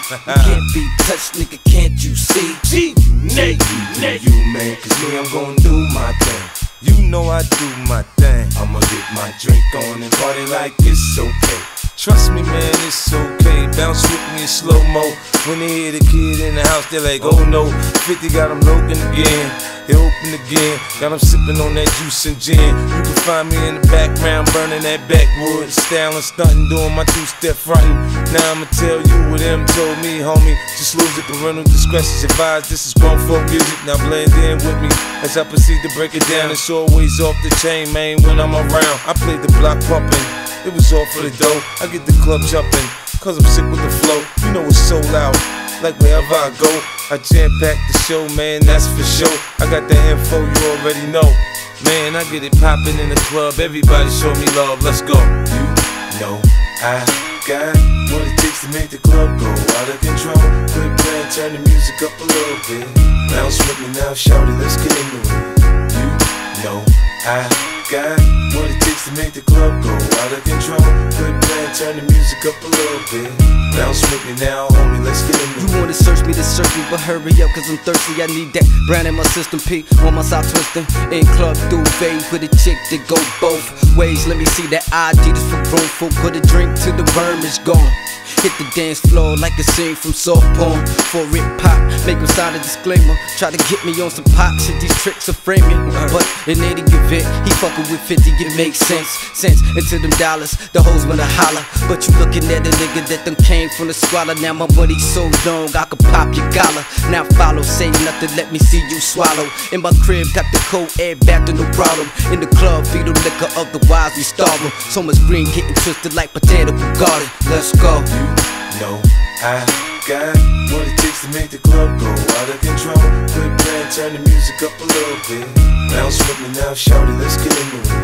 can't be touched, nigga, can't you see? Nate, you man, cause me, I'm gon' do my thing. You know I do my thing. I'ma get my drink on and party like it's okay. Trust me, man, it's okay. Bounce with me in slow-mo. When they hear the kid in the house, they're like, oh no. 50 got them looking again. They open again. Got them sipping on that juice and gin. You can find me in the background, burning that backwood. Styling, stunting, doing my two-step frontin'. Now I'ma tell you what them told me, homie. Just lose it, parental discretion's advised. This is grown folk music, now blend in with me as I proceed to break it down. It's always off the chain, man, when I'm around. I played the block pumping. It was all for the dough. I get the club jumping, cause I'm sick with the flow. You know it's so loud, like wherever I go. I jam-pack the show, man, that's for sure. I got the info, you already know. Man, I get it poppin' in the club. Everybody show me love, let's go. You know I got what it takes to make the club go out of control. Quit playing, turn the music up a little bit. Bounce with me now, shout it, let's get into it. You know I got what it takes to make the club go out of control. Quit playing, turn the music up a little bit. Bounce with me now, homie, let's get into it. You wanna search me, but hurry up, cause I'm thirsty. I need that brand in my system, P on my side twisting. In club duvet with a chick that go both ways. Let me see that ID, this for grown folk. Put a drink till the worm is gone. Hit the dance floor like a scene from soft porn. For it pop, make him sign a disclaimer. Try to get me on some pop shit, these tricks are framing. But in any event, he fucking with 50, it makes sense. Into them dollars, the hoes wanna holler. But you looking at a nigga that done came from the squalor. Now my money's so long, I could pop your collar. Now follow, say nothing, let me see you swallow. In my crib, got the cold air back to no problem. In the club, feed the liquor, otherwise we starve. So much green getting twisted like potato garden. Let's go. You know I got what it takes to make the club go out of control. Quit playing, turn the music up a little bit. Bounce with me now, shout it, let's get into it.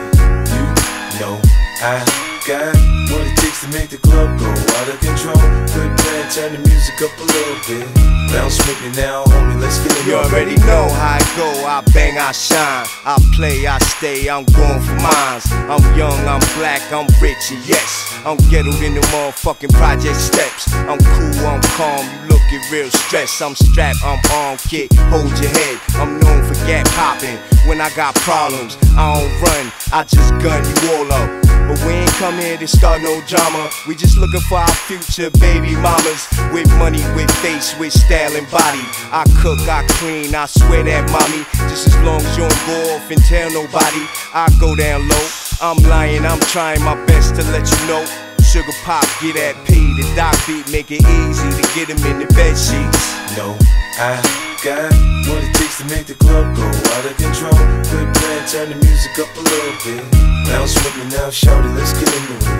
You know I got what it takes to make the club go out of control. Quit playing, turn the music up a little bit. Bounce with me now, homie, let's get into it. You already know how I go, I bang, I shine. I play, I stay, I'm going for mines. I'm young, I'm black, I'm rich, and yes, I'm ghettoed in the motherfucking project steps. I'm cool, I'm calm, you looking real stressed. I'm strapped, I'm armed, kid, hold your head. I'm known for gap popping. When I got problems, I don't run, I just gun you all up. But we ain't come here to start no drama. We just looking for our future baby mamas. With money, with face, with style and body. I cook, I clean, I swear that mommy. Just as long as you don't go off and tell nobody, I go down low. I'm lying, I'm trying my best to let you know. Sugar pop, get that P, the doc beat, make it easy to get him in the bed sheets. No, I got what it takes to make the club go out of control. Quit playing, turn the music up a little bit. Bounce with me now, shout it, let's get into it.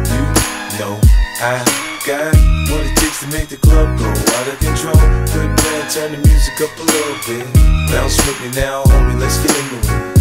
You know I got what it takes to make the club go out of control. Quit playing, turn the music up a little bit. Bounce with me now, homie, let's get into it.